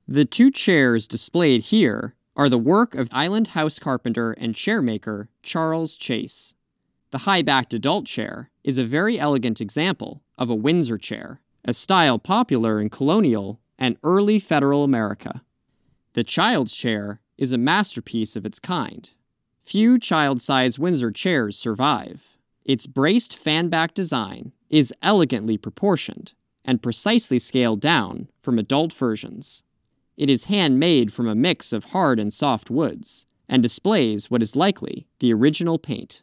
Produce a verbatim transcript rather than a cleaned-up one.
The two chairs displayed here are the work of island house carpenter and chairmaker Charles Chase. The high-backed adult chair is a very elegant example of a Windsor chair, a style popular in colonial and early federal America. The child's chair is a masterpiece of its kind. Few child-size Windsor chairs survive. Its braced fan-back design is elegantly proportioned and precisely scaled down from adult versions. It is handmade from a mix of hard and soft woods and displays what is likely the original paint.